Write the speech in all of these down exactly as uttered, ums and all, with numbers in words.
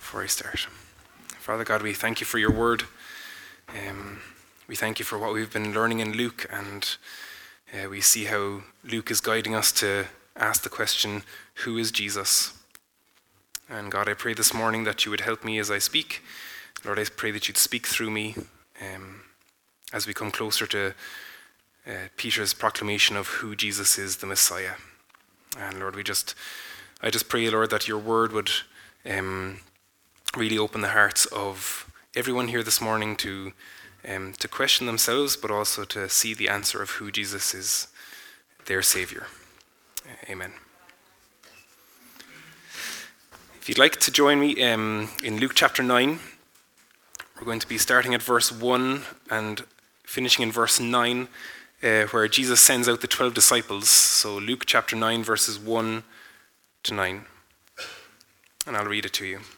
before I start. Father God, we thank you for your word. Um, we thank you for what we've been learning in Luke, and uh, we see how Luke is guiding us to ask the question, who is Jesus? And God, I pray this morning that you would help me as I speak. Lord, I pray that you'd speak through me um, as we come closer to uh, Peter's proclamation of who Jesus is, the Messiah. And Lord, we just, I just pray, Lord, that your word would um, really open the hearts of everyone here this morning to um, to question themselves, but also to see the answer of who Jesus is, their Savior. Amen. If you'd like to join me um, in Luke chapter nine, we're going to be starting at verse one and finishing in verse nine, uh, where Jesus sends out the twelve disciples. So Luke chapter nine, verses one to nine. And I'll read it to you.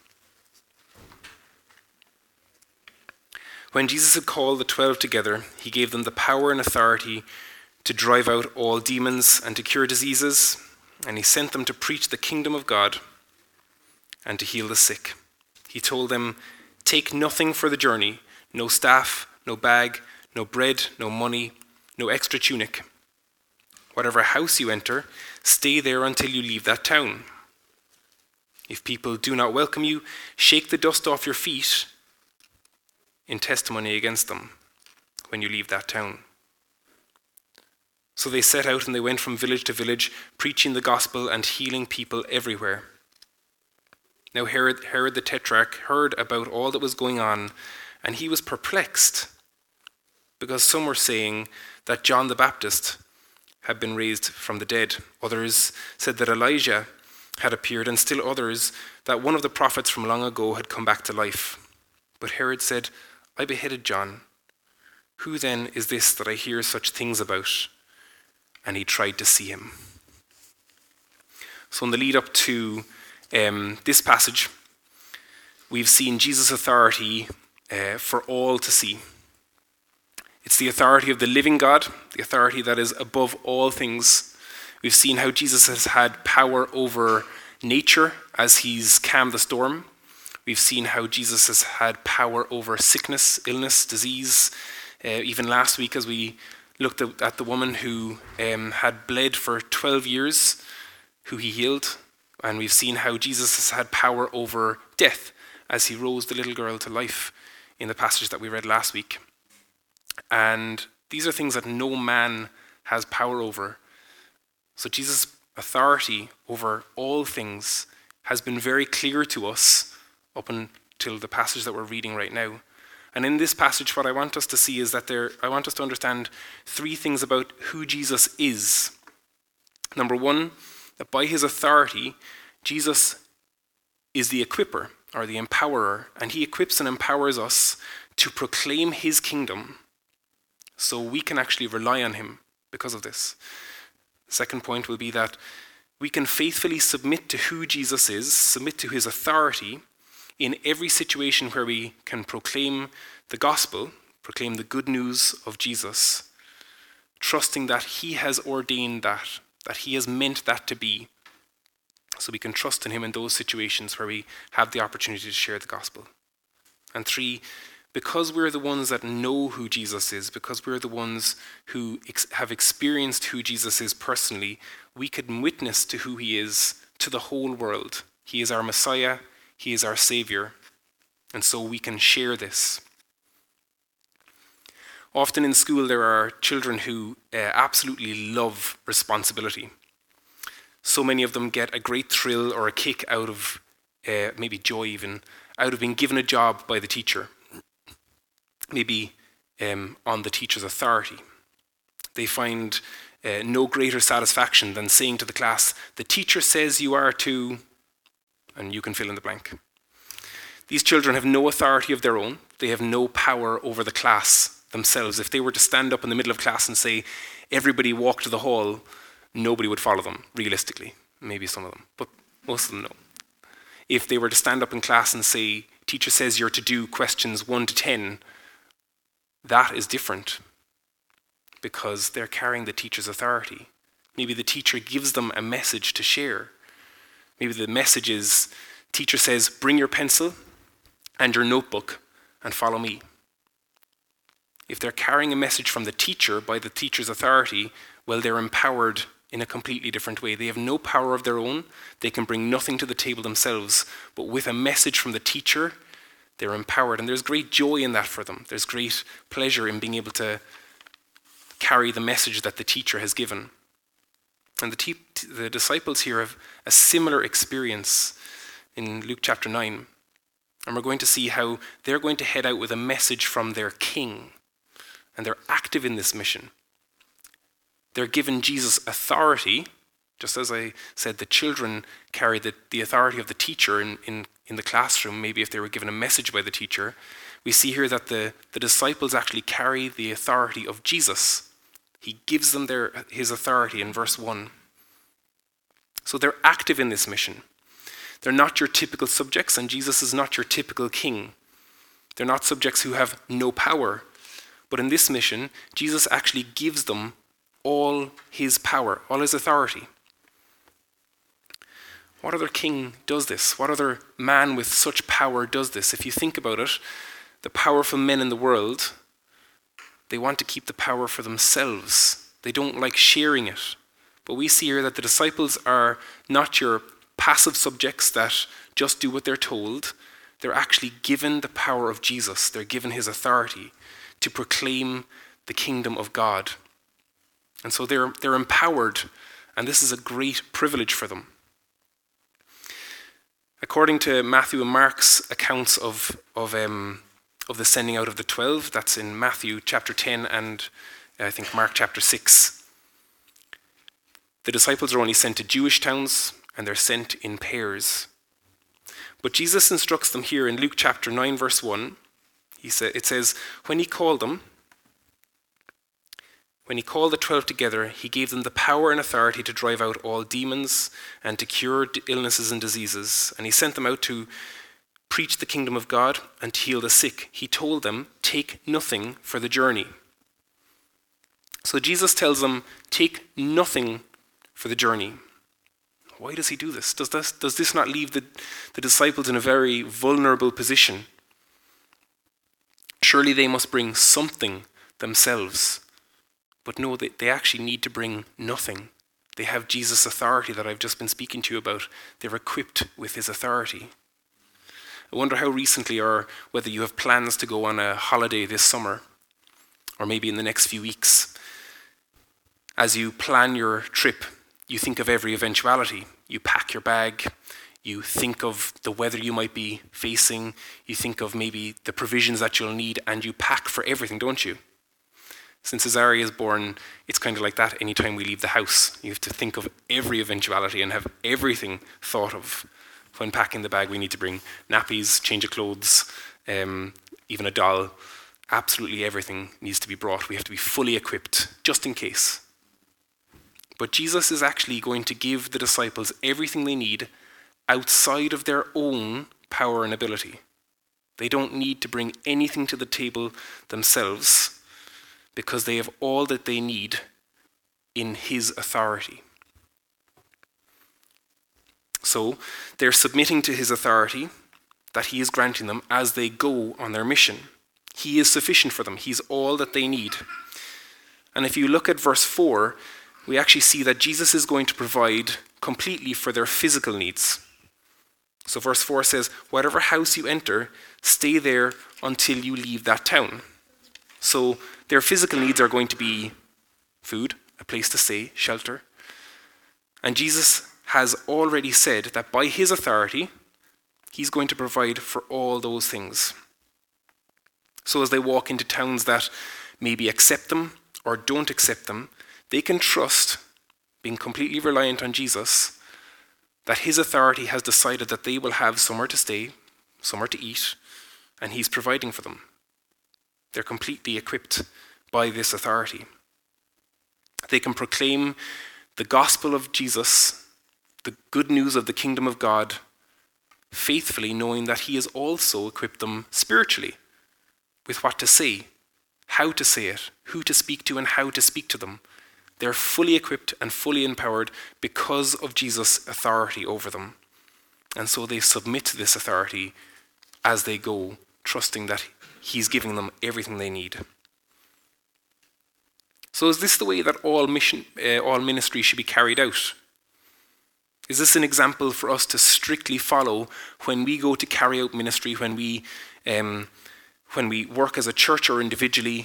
When Jesus had called the twelve together, he gave them the power and authority to drive out all demons and to cure diseases, and he sent them to preach the kingdom of God and to heal the sick. He told them, "Take nothing for the journey, no staff, no bag, no bread, no money, no extra tunic. Whatever house you enter, stay there until you leave that town. If people do not welcome you, shake the dust off your feet in testimony against them when you leave that town." So they set out and they went from village to village, preaching the gospel and healing people everywhere. Now Herod, Herod the Tetrarch heard about all that was going on, and he was perplexed, because some were saying that John the Baptist had been raised from the dead. Others said that Elijah had appeared, and still others that one of the prophets from long ago had come back to life. But Herod said, "I beheaded John. Who then is this that I hear such things about?" And he tried to see him. So in the lead up to um, this passage, we've seen Jesus' authority uh, for all to see. It's the authority of the living God, the authority that is above all things. We've seen how Jesus has had power over nature as he's calmed the storm. We've seen how Jesus has had power over sickness, illness, disease. Uh, even last week as we looked at, at the woman who um, had bled for twelve years, who he healed. And we've seen how Jesus has had power over death as he rose the little girl to life in the passage that we read last week. And these are things that no man has power over. So Jesus' authority over all things has been very clear to us up until the passage that we're reading right now. And in this passage, what I want us to see is that there, I want us to understand three things about who Jesus is. Number one, that by his authority, Jesus is the equipper or the empowerer, and he equips and empowers us to proclaim his kingdom, so we can actually rely on him because of this. The second point will be that we can faithfully submit to who Jesus is, submit to his authority in every situation where we can proclaim the gospel, proclaim the good news of Jesus, trusting that he has ordained that, that he has meant that to be. So we can trust in him in those situations where we have the opportunity to share the gospel. And three, because we're the ones that know who Jesus is, because we're the ones who ex- have experienced who Jesus is personally, we can witness to who he is to the whole world. He is our Messiah, he is our Savior, and so we can share this. Often in school there are children who uh, absolutely love responsibility. So many of them get a great thrill or a kick out of, uh, maybe joy even, out of being given a job by the teacher. Maybe um, on the teacher's authority. They find uh, no greater satisfaction than saying to the class, "The teacher says you are to," and you can fill in the blank. These children have no authority of their own. They have no power over the class themselves. If they were to stand up in the middle of class and say, "Everybody walk to the hall," nobody would follow them, realistically. Maybe some of them, but most of them no. If they were to stand up in class and say, "Teacher says you're to do questions one to ten," that is different because they're carrying the teacher's authority. Maybe the teacher gives them a message to share. Maybe the message is Teacher says, bring your pencil and your notebook and follow me. If they're carrying a message from the teacher by the teacher's authority, well, they're empowered in a completely different way. They have no power of their own. They can bring nothing to the table themselves. But with a message from the teacher, they're empowered. And there's great joy in that for them. There's great pleasure in being able to carry the message that the teacher has given. And the, te- the disciples here have a similar experience in Luke chapter nine. And we're going to see how they're going to head out with a message from their king. And they're active in this mission. They're given Jesus authority, just as I said, the children carry the, the authority of the teacher in, in, in the classroom, maybe if they were given a message by the teacher. We see here that the, the disciples actually carry the authority of Jesus. He gives them their, his authority in verse one. So they're active in this mission. They're not your typical subjects, and Jesus is not your typical king. They're not subjects who have no power. But in this mission, Jesus actually gives them all his power, all his authority. What other king does this? What other man with such power does this? If you think about it, the powerful men in the world, they want to keep the power for themselves. They don't like sharing it. But we see here that the disciples are not your passive subjects that just do what they're told. They're actually given the power of Jesus. They're given his authority to proclaim the kingdom of God. And so they're, they're empowered, and this is a great privilege for them. According to Matthew and Mark's accounts of, of, um, of the sending out of the twelve, that's in Matthew chapter ten and I think Mark chapter six, the disciples are only sent to Jewish towns, and they're sent in pairs. But Jesus instructs them here in Luke chapter nine, verse one. He sa- it says, when he called them, when he called the twelve together, he gave them the power and authority to drive out all demons and to cure illnesses and diseases. And he sent them out to preach the kingdom of God and to heal the sick. He told them, take nothing for the journey. So Jesus tells them, take nothing for the journey. Why does he do this? Does this, does this not leave the, the disciples in a very vulnerable position? Surely they must bring something themselves. But no, they, they actually need to bring nothing. They have Jesus' authority that I've just been speaking to you about. They're equipped with his authority. I wonder how recently, or whether you have plans to go on a holiday this summer, or maybe in the next few weeks. As you plan your trip, you think of every eventuality. You pack your bag. You think of the weather you might be facing. You think of maybe the provisions that you'll need, and you pack for everything, don't you? Since Cesaria is born, it's kind of like that anytime we leave the house. You have to think of every eventuality and have everything thought of. When packing the bag, we need to bring nappies, change of clothes, um, even a doll. Absolutely everything needs to be brought. We have to be fully equipped, just in case. But Jesus is actually going to give the disciples everything they need outside of their own power and ability. They don't need to bring anything to the table themselves, because they have all that they need in his authority. So they're submitting to his authority that he is granting them as they go on their mission. He is sufficient for them. He's all that they need. And if you look at verse four, we actually see that Jesus is going to provide completely for their physical needs. So verse four says, whatever house you enter, stay there until you leave that town. So their physical needs are going to be food, a place to stay, shelter. And Jesus has already said that by his authority, he's going to provide for all those things. So as they walk into towns that maybe accept them or don't accept them, they can trust, being completely reliant on Jesus, that his authority has decided that they will have somewhere to stay, somewhere to eat, and he's providing for them. They're completely equipped by this authority. They can proclaim the gospel of Jesus, the good news of the kingdom of God, faithfully, knowing that he has also equipped them spiritually with what to say, how to say it, who to speak to, and how to speak to them. They're fully equipped and fully empowered because of Jesus' authority over them. And so they submit to this authority as they go, trusting that he's giving them everything they need. So is this the way that all mission, uh, all ministry should be carried out? Is this an example for us to strictly follow when we go to carry out ministry, when we, um, when we work as a church or individually?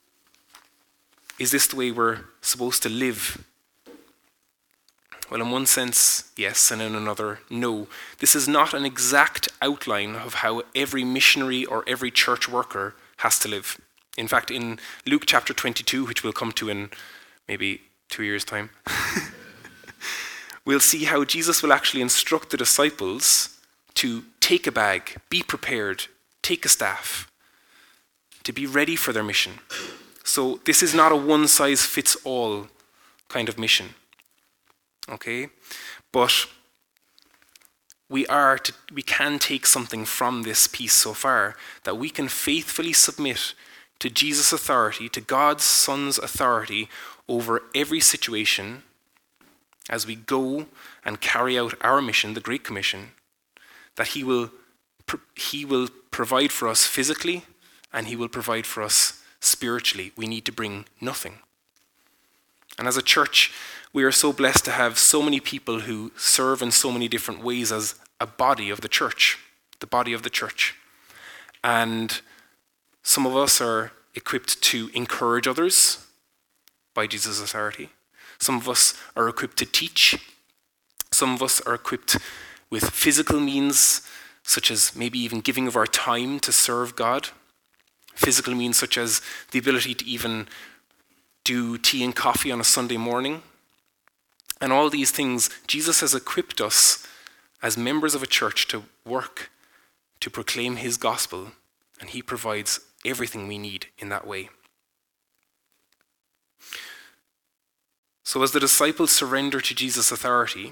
Is this the way we're supposed to live? Well, in one sense, yes, and in another, no. This is not an exact outline of how every missionary or every church worker has to live. In fact, in Luke chapter twenty-two, which we'll come to in maybe two years' time, we'll see how Jesus will actually instruct the disciples to take a bag, be prepared, take a staff, to be ready for their mission. So this is not a one-size-fits-all kind of mission. Okay? But we are to, we can take something from this piece so far, that we can faithfully submit to Jesus' authority, to God's Son's authority over every situation as we go and carry out our mission, the Great Commission, that he will, he will provide for us physically and he will provide for us spiritually. We need to bring nothing. And as a church, we are so blessed to have so many people who serve in so many different ways as a body of the church, the body of the church. And some of us are equipped to encourage others by Jesus' authority. Some of us are equipped to teach. Some of us are equipped with physical means, such as maybe even giving of our time to serve God. Physical means such as the ability to even do tea and coffee on a Sunday morning. And all these things, Jesus has equipped us as members of a church to work, to proclaim his gospel, and he provides everything we need in that way. So as the disciples surrender to Jesus' authority,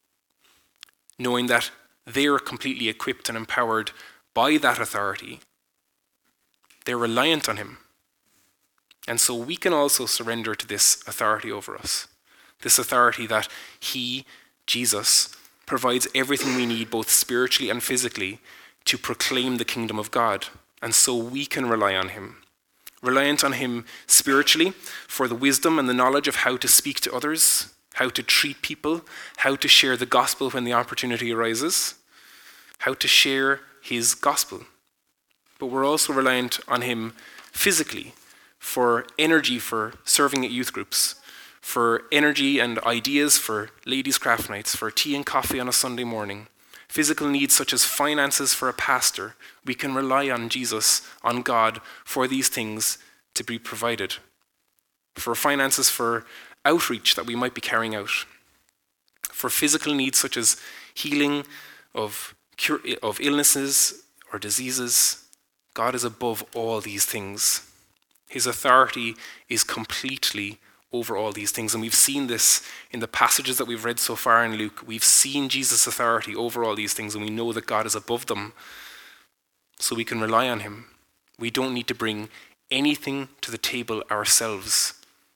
knowing that they are completely equipped and empowered by that authority, they're reliant on him. And so we can also surrender to this authority over us. This authority that he, Jesus, provides everything we need, both spiritually and physically, to proclaim the kingdom of God. And so we can rely on him. Reliant on him spiritually for the wisdom and the knowledge of how to speak to others, how to treat people, how to share the gospel when the opportunity arises, how to share his gospel. But we're also reliant on him physically for energy for serving at youth groups, for energy and ideas for ladies' craft nights, for tea and coffee on a Sunday morning, physical needs such as finances for a pastor. We can rely on Jesus, on God, for these things to be provided. For finances for outreach that we might be carrying out. For physical needs such as healing of, cure, of illnesses or diseases. God is above all these things. His authority is completely over all these things. And we've seen this in the passages that we've read so far in Luke. We've seen Jesus' authority over all these things, and we know that God is above them. So we can rely on him. We don't need to bring anything to the table ourselves.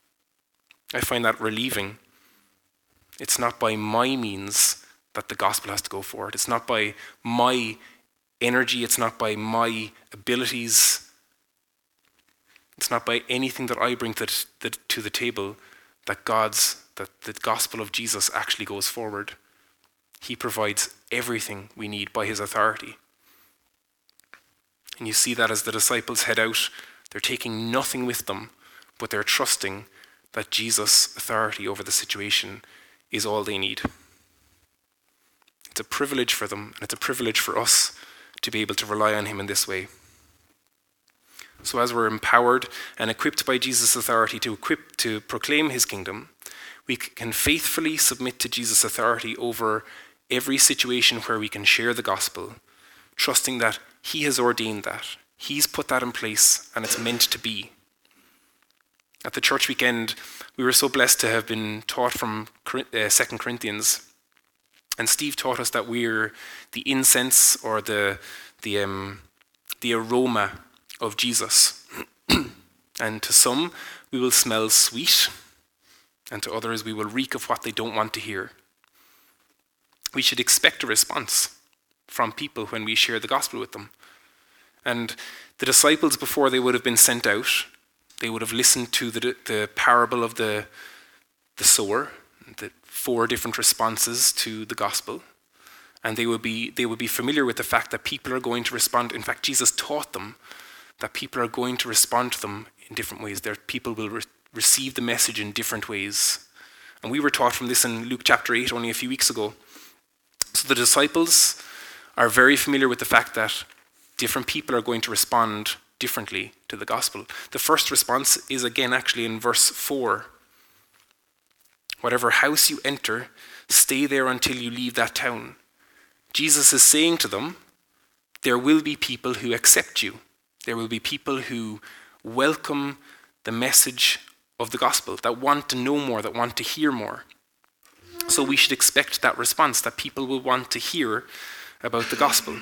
I find that relieving. It's not by my means that the gospel has to go forward. It's not by my energy. It's not by my abilities. It's not by anything that I bring to the, to the table that God's, that the gospel of Jesus actually goes forward. He provides everything we need by his authority. And you see that as the disciples head out, they're taking nothing with them, but they're trusting that Jesus' authority over the situation is all they need. It's a privilege for them, and it's a privilege for us to be able to rely on him in this way. So as we're empowered and equipped by Jesus' authority to equip to proclaim his kingdom, we can faithfully submit to Jesus' authority over every situation where we can share the gospel, trusting that he has ordained that. He's put that in place, and it's meant to be. At the church weekend, we were so blessed to have been taught from uh, Second Corinthians, and Steve taught us that we're the incense or the the um, the aroma of Jesus. And to some, we will smell sweet, and to others, we will reek of what they don't want to hear. We should expect a response. from people when we share the gospel with them. And the disciples, before they would have been sent out, they would have listened to the, the parable of the, the sower, the four different responses to the gospel. And they would be they would be familiar with the fact that people are going to respond. In fact, Jesus taught them that people are going to respond to them in different ways. Their people will re- receive the message in different ways. And we were taught from this in Luke chapter eight only a few weeks ago. So the disciples are very familiar with the fact that different people are going to respond differently to the gospel. The first response is again actually in verse four. Whatever house you enter, stay there until you leave that town. Jesus is saying to them, there will be people who accept you. There will be people who welcome the message of the gospel, that want to know more, that want to hear more. So we should expect that response, that people will want to hear about the gospel.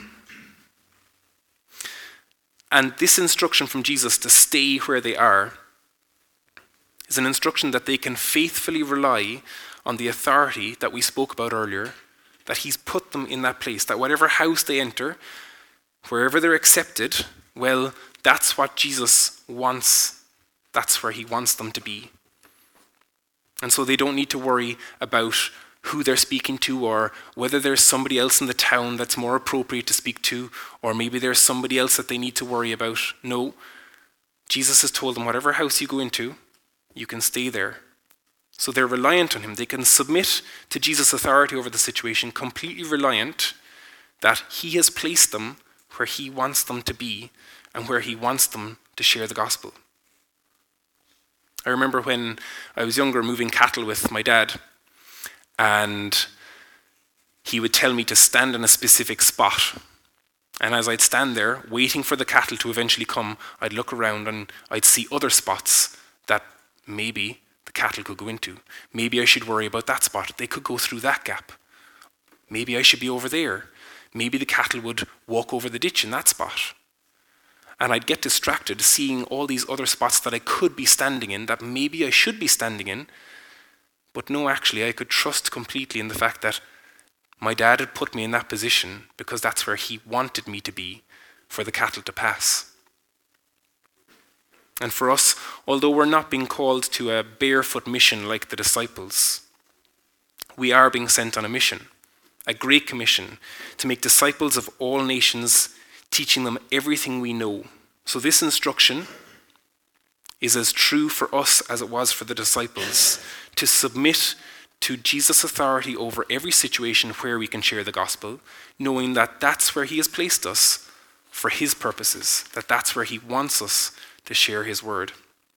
And this instruction from Jesus to stay where they are is an instruction that they can faithfully rely on the authority that we spoke about earlier, that he's put them in that place, that whatever house they enter, wherever they're accepted, well, that's what Jesus wants. That's where he wants them to be. And so they don't need to worry about who they're speaking to, or whether there's somebody else in the town that's more appropriate to speak to, or maybe there's somebody else that they need to worry about. No, Jesus has told them whatever house you go into, you can stay there. So they're reliant on him. They can submit to Jesus' authority over the situation, completely reliant that he has placed them where he wants them to be and where he wants them to share the gospel. I remember when I was younger moving cattle with my dad, and he would tell me to stand in a specific spot. And as I'd stand there waiting for the cattle to eventually come, I'd look around and I'd see other spots that maybe the cattle could go into. Maybe I should worry about that spot. They could go through that gap. Maybe I should be over there. Maybe the cattle would walk over the ditch in that spot. And I'd get distracted seeing all these other spots that I could be standing in, that maybe I should be standing in. But no, actually, I could trust completely in the fact that my dad had put me in that position because that's where he wanted me to be for the cattle to pass. And for us, although we're not being called to a barefoot mission like the disciples, we are being sent on a mission, a great commission, to make disciples of all nations, teaching them everything we know. So this instruction is as true for us as it was for the disciples, to submit to Jesus' authority over every situation where we can share the gospel, knowing that that's where he has placed us for his purposes, that that's where he wants us to share his word.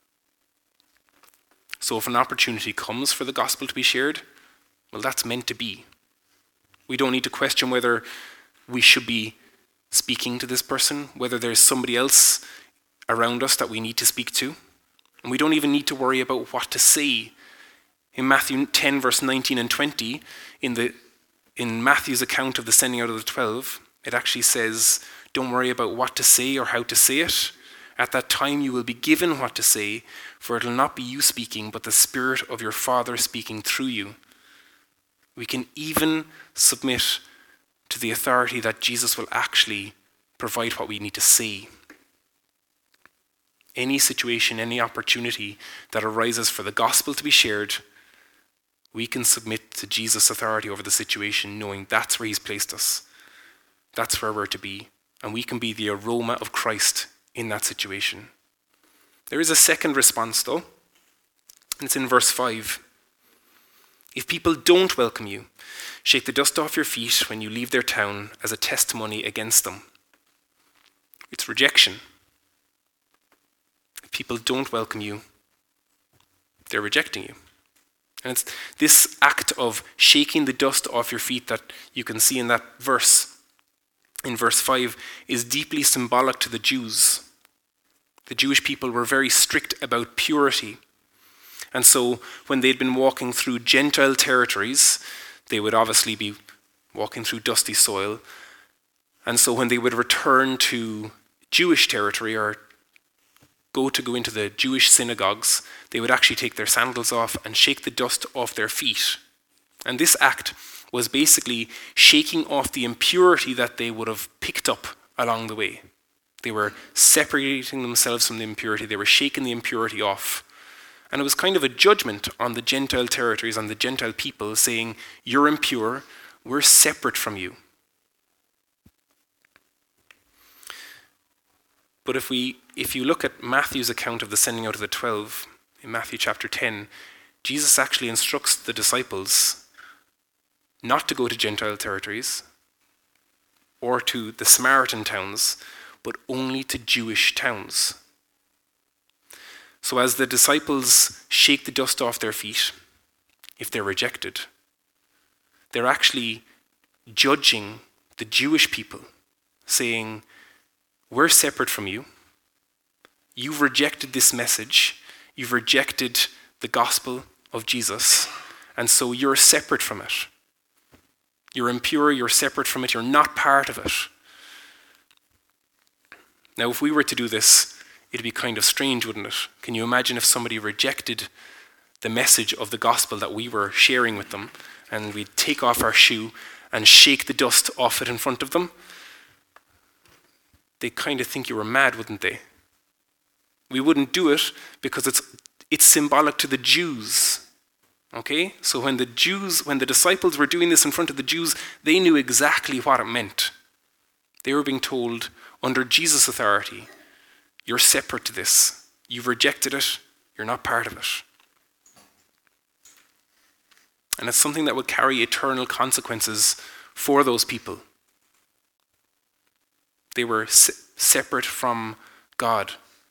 So if an opportunity comes for the gospel to be shared, well, that's meant to be. We don't need to question whether we should be speaking to this person, whether there's somebody else around us that we need to speak to. And we don't even need to worry about what to say. In Matthew ten, verse nineteen and twenty, in the in Matthew's account of the sending out of the twelve, it actually says, don't worry about what to say or how to say it. At that time you will be given what to say, for it will not be you speaking, but the Spirit of your Father speaking through you. We can even submit to the authority that Jesus will actually provide what we need to say. Any situation, any opportunity that arises for the gospel to be shared, we can submit to Jesus' authority over the situation, knowing that's where he's placed us. That's where we're to be. And we can be the aroma of Christ in that situation. There is a second response, though, and it's in verse five. If people don't welcome you, shake the dust off your feet when you leave their town as a testimony against them. It's rejection. If people don't welcome you, they're rejecting you. And it's this act of shaking the dust off your feet that you can see in that verse, in verse five, is deeply symbolic to the Jews. The Jewish people were very strict about purity. And so when they'd been walking through Gentile territories, they would obviously be walking through dusty soil. And so when they would return to Jewish territory or go to go into the Jewish synagogues, they would actually take their sandals off and shake the dust off their feet. And this act was basically shaking off the impurity that they would have picked up along the way. They were separating themselves from the impurity. They were shaking the impurity off. And it was kind of a judgment on the Gentile territories, on the Gentile people, saying, you're impure, we're separate from you. But if we, if you look at Matthew's account of the sending out of the twelve, in Matthew chapter ten, Jesus actually instructs the disciples not to go to Gentile territories or to the Samaritan towns, but only to Jewish towns. So as the disciples shake the dust off their feet, if they're rejected, they're actually judging the Jewish people, saying, we're separate from you. You've rejected this message. You've rejected the gospel of Jesus, and so you're separate from it. You're impure, you're separate from it, you're not part of it. Now, if we were to do this, it'd be kind of strange, wouldn't it? Can you imagine if somebody rejected the message of the gospel that we were sharing with them, and we'd take off our shoe and shake the dust off it in front of them? They'd kind of think you were mad, wouldn't they? We wouldn't do it because it's it's symbolic to the Jews. Okay? So when the Jews, when the disciples were doing this in front of the Jews, they knew exactly what it meant. They were being told, under Jesus' authority, you're separate to this. You've rejected it. You're not part of it. And it's something that would carry eternal consequences for those people. They were se- separate from God.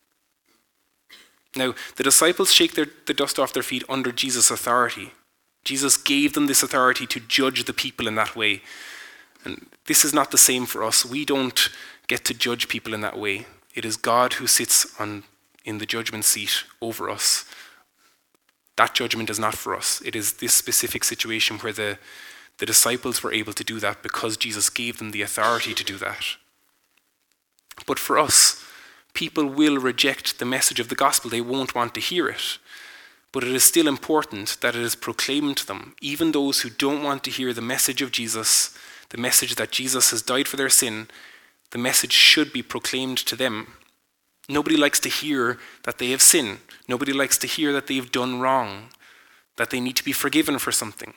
Now, the disciples shake their, the dust off their feet under Jesus' authority. Jesus gave them this authority to judge the people in that way. And this is not the same for us. We don't get to judge people in that way. It is God who sits on in the judgment seat over us. That judgment is not for us. It is this specific situation where the, the disciples were able to do that because Jesus gave them the authority to do that. But for us, people will reject the message of the gospel. They won't want to hear it. But it is still important that it is proclaimed to them. Even those who don't want to hear the message of Jesus, the message that Jesus has died for their sin, the message should be proclaimed to them. Nobody likes to hear that they have sinned. Nobody likes to hear that they've done wrong, that they need to be forgiven for something.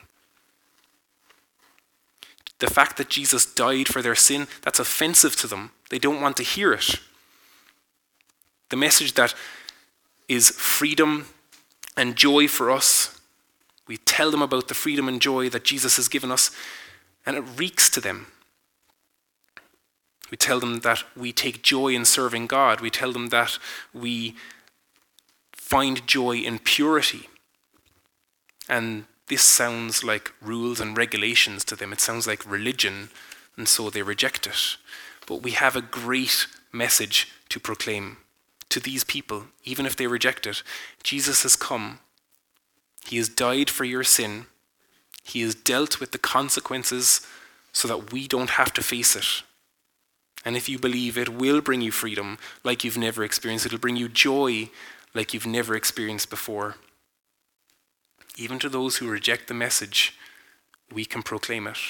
The fact that Jesus died for their sin, that's offensive to them. They don't want to hear it. The message that is freedom and joy for us, we tell them about the freedom and joy that Jesus has given us, and it reeks to them. We tell them that we take joy in serving God. We tell them that we find joy in purity. And this sounds like rules and regulations to them. It sounds like religion, and so they reject it. But we have a great message to proclaim to these people, even if they reject it. Jesus has come. He has died for your sin. He has dealt with the consequences so that we don't have to face it. And if you believe, it will bring you freedom like you've never experienced. It'll bring you joy like you've never experienced before. Even to those who reject the message, we can proclaim it.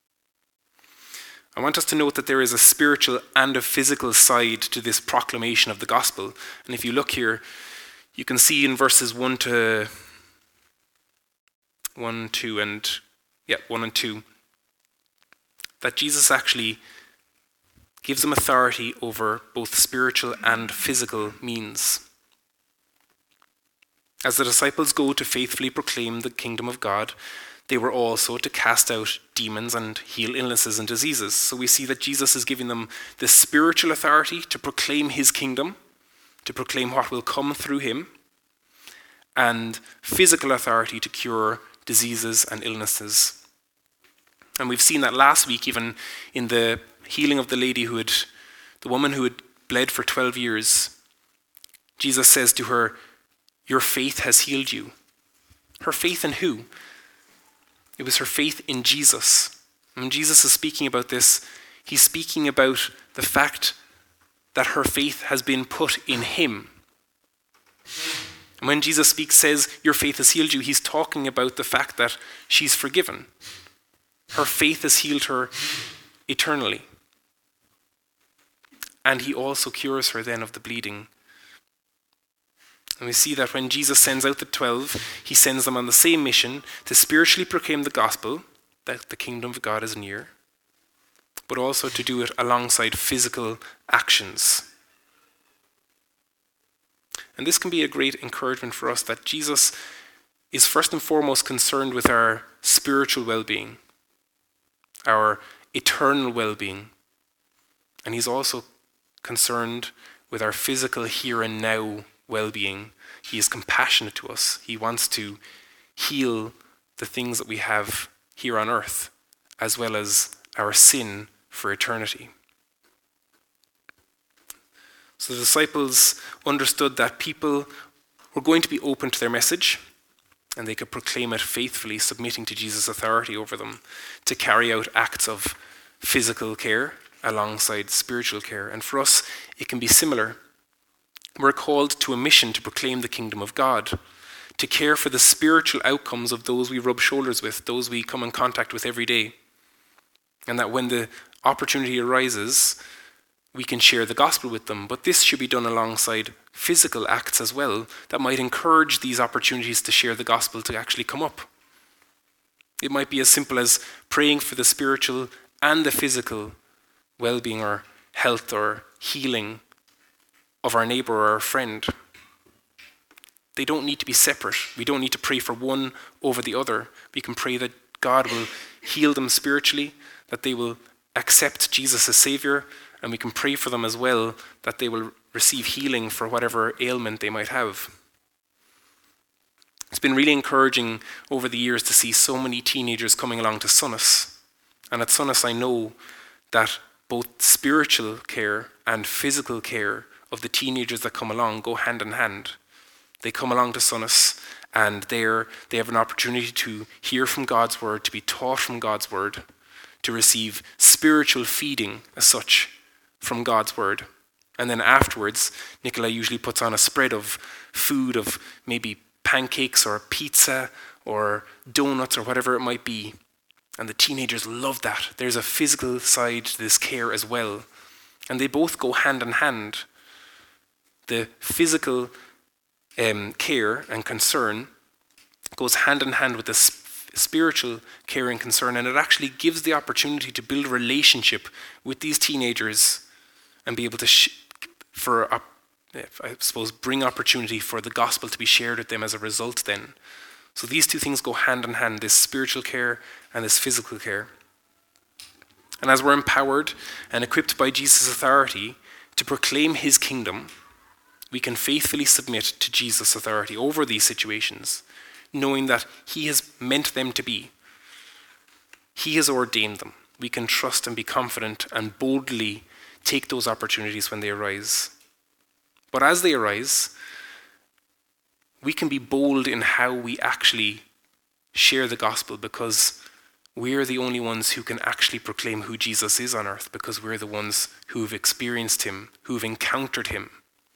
I want us to note that there is a spiritual and a physical side to this proclamation of the gospel. And if you look here, you can see in verses one to one, two, and yeah, one and two, that Jesus actually gives them authority over both spiritual and physical means. As the disciples go to faithfully proclaim the kingdom of God, they were also to cast out demons and heal illnesses and diseases. So we see that Jesus is giving them the spiritual authority to proclaim his kingdom, to proclaim what will come through him, and physical authority to cure diseases and illnesses. And we've seen that last week, even in the healing of the lady who had, the woman who had bled for twelve years. Jesus says to her, your faith has healed you. Her faith in who? It was her faith in Jesus. And when Jesus is speaking about this, he's speaking about the fact that her faith has been put in him. And when Jesus speaks, says, your faith has healed you, he's talking about the fact that she's forgiven. Her faith has healed her eternally. And he also cures her then of the bleeding. And we see that when Jesus sends out the twelve, he sends them on the same mission to spiritually proclaim the gospel, that the kingdom of God is near, but also to do it alongside physical actions. And this can be a great encouragement for us, that Jesus is first and foremost concerned with our spiritual well-being, our eternal well-being. And he's also concerned with our physical here and now well-being. He is compassionate to us. He wants to heal the things that we have here on earth, as well as our sin for eternity. So the disciples understood that people were going to be open to their message, and they could proclaim it faithfully, submitting to Jesus' authority over them, to carry out acts of physical care alongside spiritual care. And for us, it can be similar. We're called to a mission to proclaim the kingdom of God, to care for the spiritual outcomes of those we rub shoulders with, those we come in contact with every day. And that when the opportunity arises, we can share the gospel with them. But this should be done alongside physical acts as well that might encourage these opportunities to share the gospel to actually come up. It might be as simple as praying for the spiritual and the physical well-being or health or healing of our neighbor or our friend. They don't need to be separate. We don't need to pray for one over the other. We can pray that God will heal them spiritually, that they will accept Jesus as Savior, and we can pray for them as well that they will receive healing for whatever ailment they might have. It's been really encouraging over the years to see so many teenagers coming along to Sunnis. And at Sunnis I know that both spiritual care and physical care of the teenagers that come along go hand in hand. They come along to Sunnis and they're, they have an opportunity to hear from God's word, to be taught from God's word, to receive spiritual feeding as such from God's word. And then afterwards, Nicola usually puts on a spread of food, of maybe pancakes or pizza or donuts or whatever it might be. And the teenagers love that. There's a physical side to this care as well. And they both go hand in hand. The physical um, care and concern goes hand in hand with the sp- spiritual care and concern, and it actually gives the opportunity to build a relationship with these teenagers and be able to, sh- for a, I suppose, bring opportunity for the gospel to be shared with them as a result then. So these two things go hand in hand, this spiritual care and this physical care. And as we're empowered and equipped by Jesus' authority to proclaim his kingdom, we can faithfully submit to Jesus' authority over these situations, knowing that he has meant them to be. He has ordained them. We can trust and be confident and boldly take those opportunities when they arise. But as they arise, we can be bold in how we actually share the gospel, because we're the only ones who can actually proclaim who Jesus is on earth, because we're the ones who've experienced him, who've encountered him.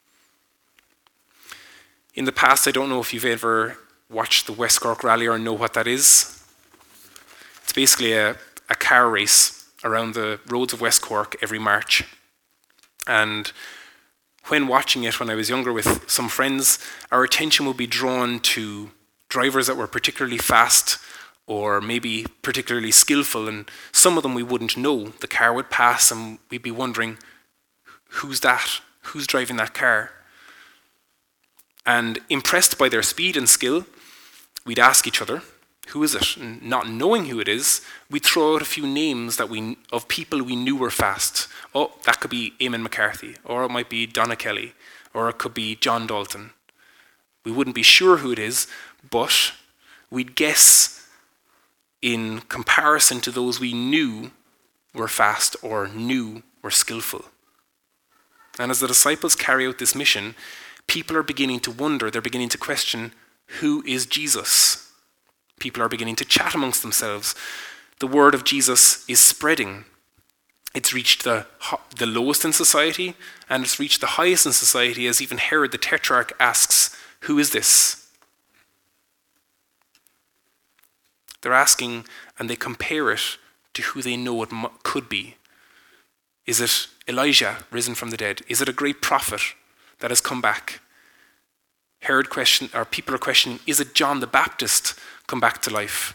In the past, I don't know if you've ever watched the West Cork Rally or know what that is. It's basically a, a car race around the roads of West Cork every March. And when watching it when I was younger with some friends, our attention would be drawn to drivers that were particularly fast or maybe particularly skillful, and some of them we wouldn't know. The car would pass and we'd be wondering, who's that? Who's driving that car? And impressed by their speed and skill, we'd ask each other, who is it? And not knowing who it is, we'd throw out a few names that we of people we knew were fast. Oh, that could be Eamon McCarthy, or it might be Donna Kelly, or it could be John Dalton. We wouldn't be sure who it is, but we'd guess in comparison to those we knew were fast or knew were skillful. And as the disciples carry out this mission, people are beginning to wonder, they're beginning to question, who is Jesus? People are beginning to chat amongst themselves. The word of Jesus is spreading. It's reached the, the lowest in society, and it's reached the highest in society, as even Herod the Tetrarch asks, who is this? They're asking, and they compare it to who they know it mu- could be? Is it Elijah risen from the dead? Is it a great prophet that has come back? Herod question, or people are questioning, is it John the Baptist come back to life?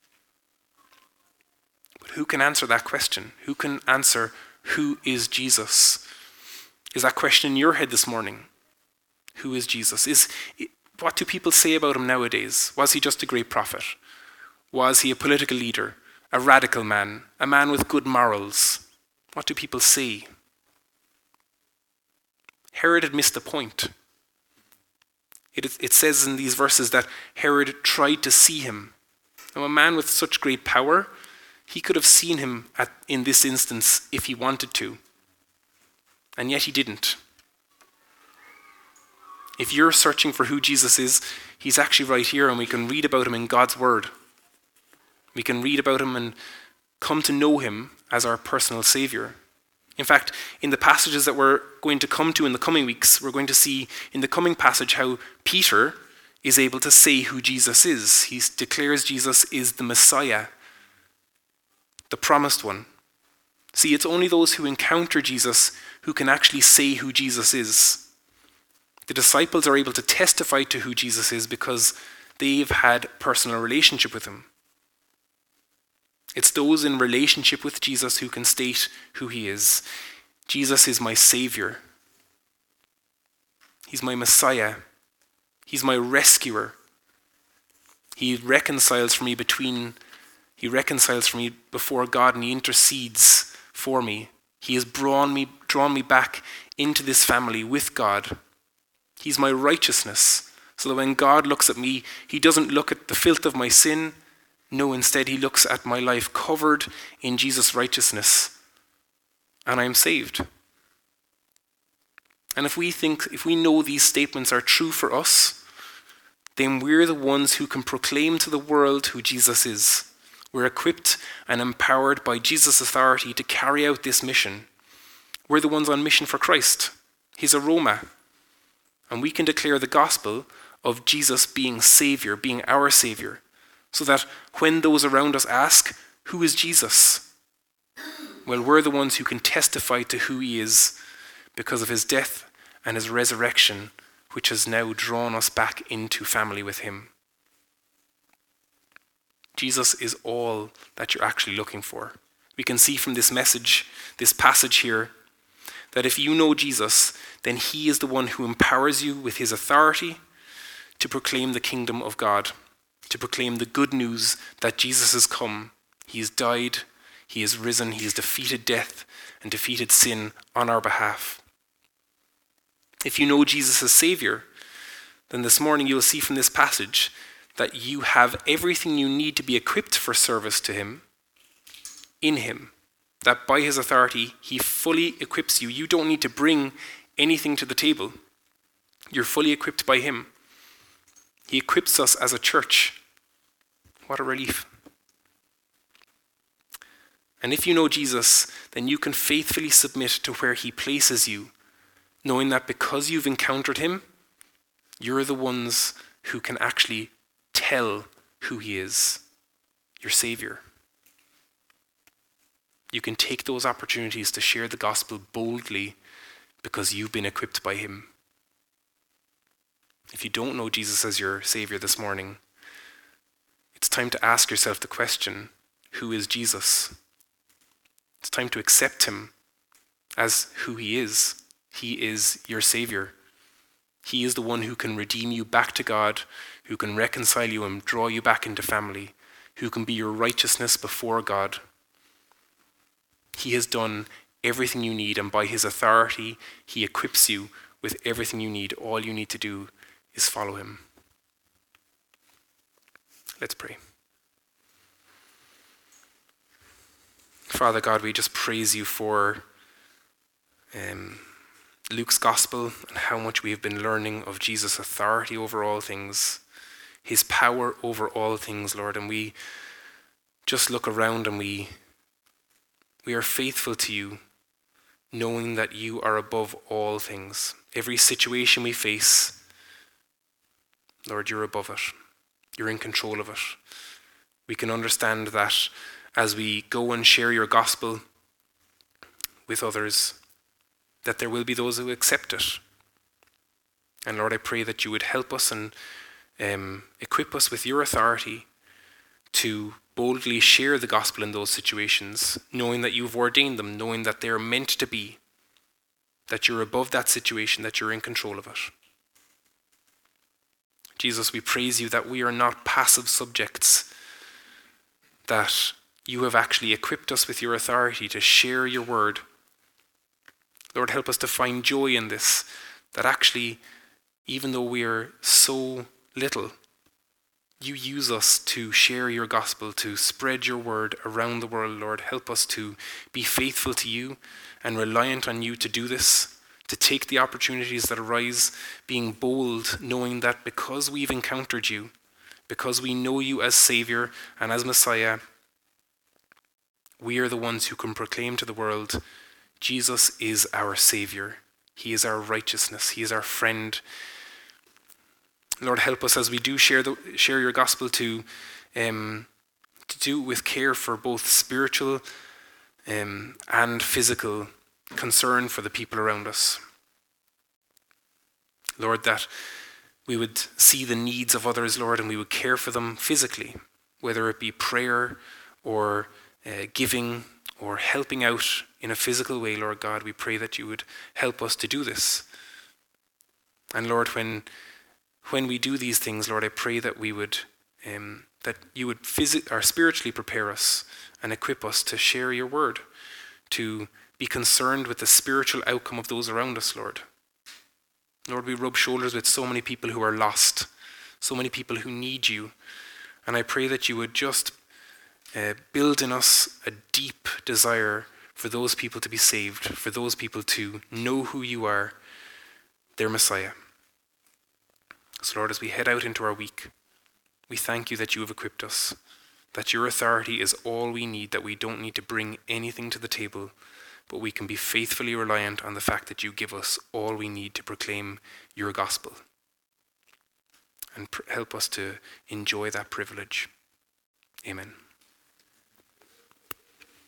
But who can answer that question? Who can answer who is Jesus? Is that question in your head this morning? Who is Jesus? Is what do people say about him nowadays? Was he just a great prophet? Was he a political leader, a radical man, a man with good morals? What do people say? Herod had missed the point. It, it says in these verses that Herod tried to see him. Now, a man with such great power, he could have seen him at, in this instance if he wanted to. And yet he didn't. If you're searching for who Jesus is, he's actually right here, and we can read about him in God's word. We can read about him and come to know him as our personal Savior. In fact, in the passages that we're going to come to in the coming weeks, we're going to see in the coming passage how Peter is able to say who Jesus is. He declares Jesus is the Messiah, the promised one. See, it's only those who encounter Jesus who can actually say who Jesus is. The disciples are able to testify to who Jesus is because they've had personal relationship with him. It's those in relationship with Jesus who can state who he is. Jesus is my Savior. He's my Messiah. He's my rescuer. He reconciles for me between, he reconciles for me before God, and he intercedes for me. He has drawn me, drawn me back into this family with God. He's my righteousness, so that when God looks at me, he doesn't look at the filth of my sin. No, instead he looks at my life covered in Jesus' righteousness, and I am saved. And if we think, if we know these statements are true for us, then we're the ones who can proclaim to the world who Jesus is. We're equipped and empowered by Jesus' authority to carry out this mission. We're the ones on mission for Christ, his aroma. And we can declare the gospel of Jesus being Savior, being our Savior, so that when those around us ask, who is Jesus? Well, we're the ones who can testify to who he is because of his death and his resurrection, which has now drawn us back into family with him. Jesus is all that you're actually looking for. We can see from this message, this passage here, that if you know Jesus, then he is the one who empowers you with his authority to proclaim the kingdom of God, to proclaim the good news that Jesus has come. He has died, he has risen, he has defeated death and defeated sin on our behalf. If you know Jesus as Savior, then this morning you'll see from this passage that you have everything you need to be equipped for service to him in him. That by his authority, he fully equips you. You don't need to bring anything to the table. You're fully equipped by him. He equips us as a church. What a relief. And if you know Jesus, then you can faithfully submit to where he places you, knowing that because you've encountered him, you're the ones who can actually tell who he is, your Savior. You can take those opportunities to share the gospel boldly because you've been equipped by him. If you don't know Jesus as your Savior this morning, it's time to ask yourself the question, who is Jesus? It's time to accept him as who he is. He is your Savior. He is the one who can redeem you back to God, who can reconcile you and draw you back into family, who can be your righteousness before God. He has done everything you need, and by his authority, he equips you with everything you need. All you need to do is follow him. Let's pray. Father God, we just praise you for um, Luke's gospel and how much we have been learning of Jesus' authority over all things, his power over all things, Lord. And we just look around and we we are faithful to you, knowing that you are above all things. Every situation we face, Lord, you're above it. You're in control of it. We can understand that as we go and share your gospel with others, that there will be those who accept it. And Lord, I pray that you would help us and um, equip us with your authority to boldly share the gospel in those situations, knowing that you've ordained them, knowing that they're meant to be, that you're above that situation, that you're in control of it. Jesus, we praise you that we are not passive subjects, that you have actually equipped us with your authority to share your word. Lord, help us to find joy in this, that actually, even though we are so little, you use us to share your gospel, to spread your word around the world, Lord. Help us to be faithful to you and reliant on you to do this, to take the opportunities that arise, being bold, knowing that because we've encountered you, because we know you as Savior and as Messiah, we are the ones who can proclaim to the world, Jesus is our Savior. He is our righteousness. He is our friend. Lord, help us as we do share the share your gospel to, um, to do it with care for both spiritual um, and physical concern for the people around us. Lord, that we would see the needs of others, Lord, and we would care for them physically, whether it be prayer or uh, giving or helping out in a physical way, Lord God. We pray that you would help us to do this. And Lord, when when we do these things, Lord, I pray that we would um, that you would phys- or spiritually prepare us and equip us to share your word, to be concerned with the spiritual outcome of those around us, Lord. Lord, we rub shoulders with so many people who are lost, so many people who need you. And I pray that you would just uh, build in us a deep desire for those people to be saved, for those people to know who you are, their Messiah. So Lord, as we head out into our week, we thank you that you have equipped us, that your authority is all we need, that we don't need to bring anything to the table, but we can be faithfully reliant on the fact that you give us all we need to proclaim your gospel. And pr- help us to enjoy that privilege. Amen.